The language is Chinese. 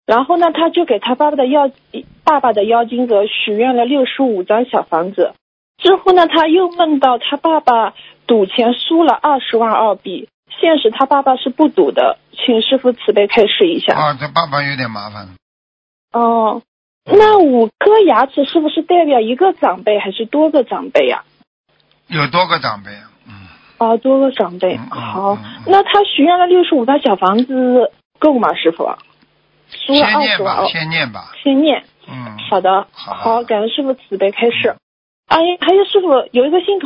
然后呢，他就给他爸爸的妖精者许愿了65张小房子。之后呢，他又梦到他爸爸赌钱输了20万澳币，现实他爸爸是不赌的，请师父慈悲开示一下。 这爸爸有点麻烦。 那5颗牙齿是不是代表一个长辈还是多个长辈呀？ 有多个长辈。 多个长辈。好，那他许愿了65张小房子够吗，师傅？输了20万。 先念吧。 先念。好的。好，感恩师傅慈悲开示。还有师傅有一个信徒